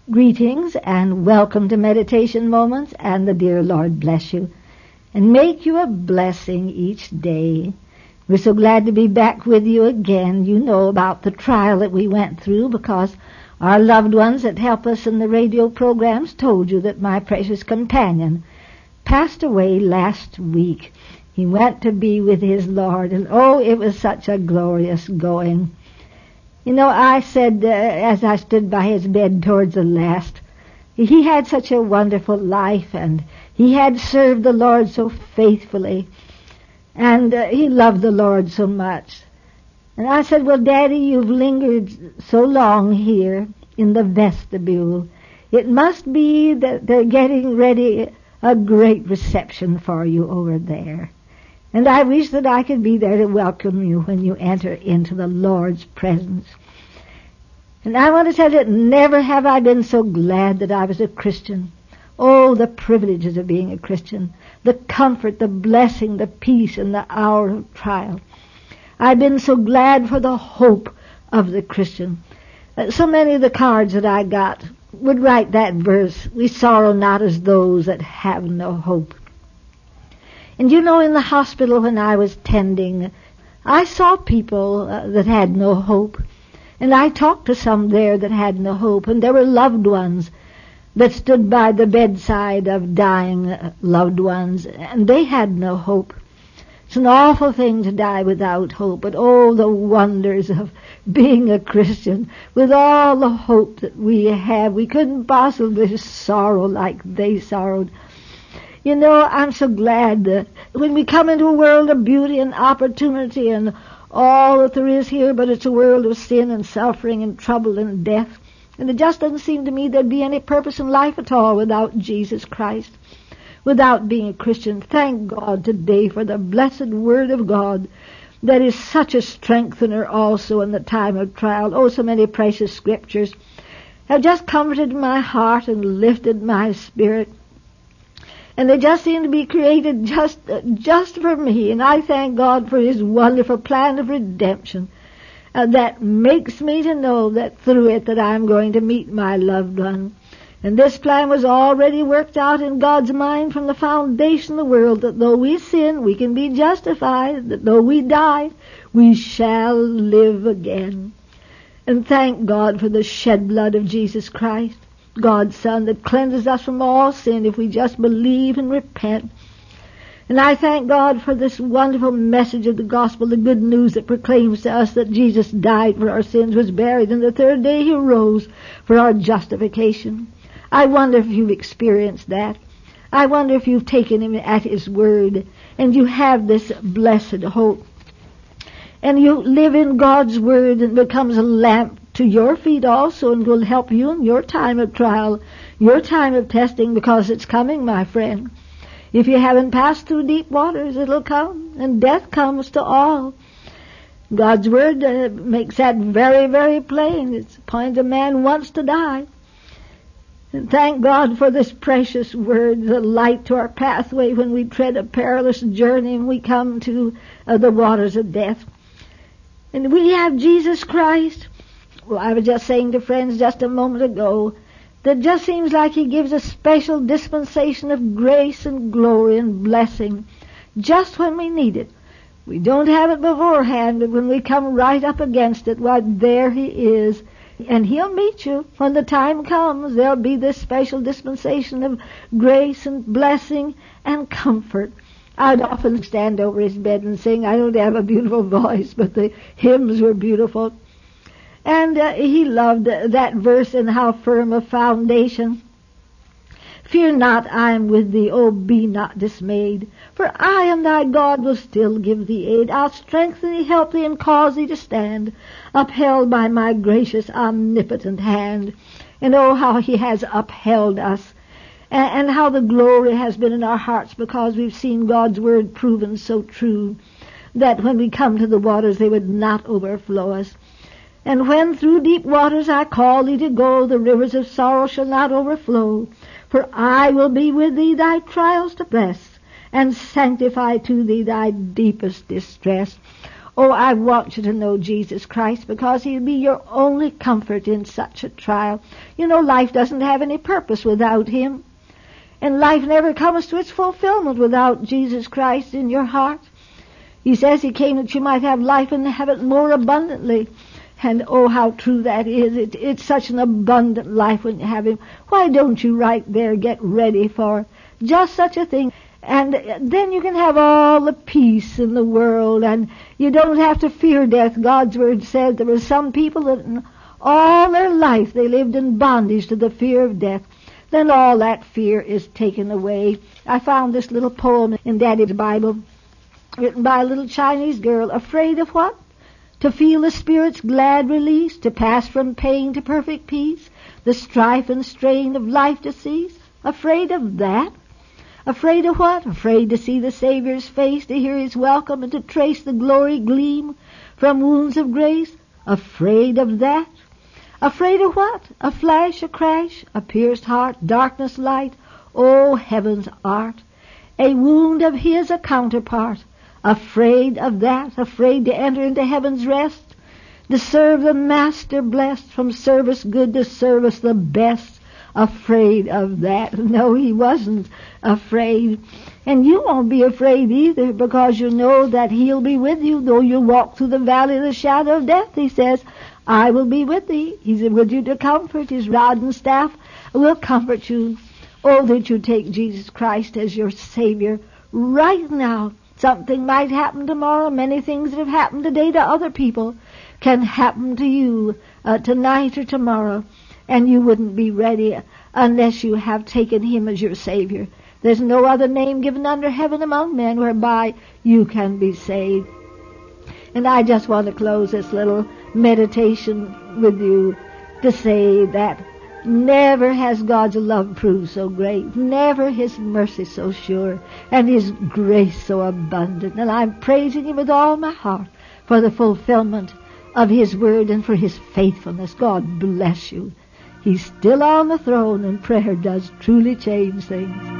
Greetings and welcome to Meditation Moments, and the dear Lord bless you and make you a blessing each day. We're so glad to be back with you again. You know about the trial that we went through because our loved ones that help us in the radio programs told you that my precious companion passed away last week. He went to be with his Lord, and oh, it was such a glorious going. You know, I said, as I stood by his bed towards the last, he had such a wonderful life, and he had served the Lord so faithfully, and he loved the Lord so much. And I said, well, Daddy, you've lingered so long here in the vestibule. It must be that they're getting ready a great reception for you over there. And I wish that I could be there to welcome you when you enter into the Lord's presence. And I want to tell you, never have I been so glad that I was a Christian. Oh, the privileges of being a Christian, the comfort, the blessing, the peace in the hour of trial. I've been so glad for the hope of the Christian. So many of the cards that I got would write that verse, we sorrow not as those that have no hope. And you know, in the hospital when I was tending, I saw people that had no hope. And I talked to some there that had no hope. And there were loved ones that stood by the bedside of dying loved ones, and they had no hope. It's an awful thing to die without hope, but oh, the wonders of being a Christian with all the hope that we have. We couldn't possibly sorrow like they sorrowed. You know, I'm so glad that when we come into a world of beauty and opportunity and all that there is here, but it's a world of sin and suffering and trouble and death. And it just doesn't seem to me there'd be any purpose in life at all without Jesus Christ, without being a Christian. Thank God today for the blessed Word of God that is such a strengthener also in the time of trial. Oh, so many precious scriptures have just comforted my heart and lifted my spirit. And they just seem to be created just for me. And I thank God for His wonderful plan of redemption that makes me to know that through it that I'm going to meet my loved one. And this plan was already worked out in God's mind from the foundation of the world, that though we sin, we can be justified, that though we die, we shall live again. And thank God for the shed blood of Jesus Christ, God's Son, that cleanses us from all sin if we just believe and repent. And I thank God for this wonderful message of the gospel, the good news that proclaims to us that Jesus died for our sins, was buried, and the third day He rose for our justification. I wonder if you've experienced that. I wonder if you've taken Him at His word and you have this blessed hope. And you live in God's word, and becomes a lamp to your feet also, and will help you in your time of trial, your time of testing, because it's coming, my friend. If you haven't passed through deep waters, it'll come, and death comes to all. God's word makes that very, very plain. It's appointed a man once to die. And thank God for this precious word, the light to our pathway when we tread a perilous journey and we come to the waters of death. And we have Jesus Christ. Well, I was just saying to friends just a moment ago that just seems like He gives a special dispensation of grace and glory and blessing just when we need it. We don't have it beforehand, but when we come right up against it, why, there He is. And He'll meet you when the time comes. There'll be this special dispensation of grace and blessing and comfort. I'd often stand over His bed and sing. I don't have a beautiful voice, but the hymns were beautiful. And He loved that verse, and how firm a foundation. Fear not, I am with thee, oh, be not dismayed. For I am thy God, will still give thee aid. I'll strengthen thee, help thee, and cause thee to stand, upheld by my gracious, omnipotent hand. And oh, how He has upheld us, and how the glory has been in our hearts, because we've seen God's word proven so true, that when we come to the waters, they would not overflow us. And when through deep waters I call thee to go, the rivers of sorrow shall not overflow. For I will be with thee, thy trials to bless, and sanctify to thee thy deepest distress. Oh, I want you to know Jesus Christ, because He'll be your only comfort in such a trial. You know, life doesn't have any purpose without Him. And life never comes to its fulfillment without Jesus Christ in your heart. He says He came that you might have life and have it more abundantly. And oh, how true that is. It's such an abundant life when you have Him. Why don't you right there get ready for just such a thing? And then you can have all the peace in the world, and you don't have to fear death. God's Word says there were some people that in all their life they lived in bondage to the fear of death. Then all that fear is taken away. I found this little poem in Daddy's Bible, written by a little Chinese girl. Afraid of what? To feel the Spirit's glad release, to pass from pain to perfect peace, the strife and strain of life to cease. Afraid of that? Afraid of what? Afraid to see the Savior's face, to hear His welcome, and to trace the glory gleam from wounds of grace. Afraid of that? Afraid of what? A flash, a crash, a pierced heart, darkness, light, oh, heaven's art. A wound of His, a counterpart. Afraid of that? Afraid to enter into heaven's rest, to serve the Master blessed, from service good to service the best. Afraid of that? No, He wasn't afraid. And you won't be afraid either, because you know that He'll be with you. Though you walk through the valley of the shadow of death, He says, I will be with thee. He's with you to comfort. His rod and staff will comfort you. Oh, that you take Jesus Christ as your Savior right now. Something might happen tomorrow. Many things that have happened today to other people can happen to you tonight or tomorrow. And you wouldn't be ready unless you have taken Him as your Savior. There's no other name given under heaven among men whereby you can be saved. And I just want to close this little meditation with you to say that never has God's love proved so great, never His mercy so sure, and His grace so abundant. And I'm praising Him with all my heart for the fulfillment of His word and for His faithfulness. God bless you. He's still on the throne, and prayer does truly change things.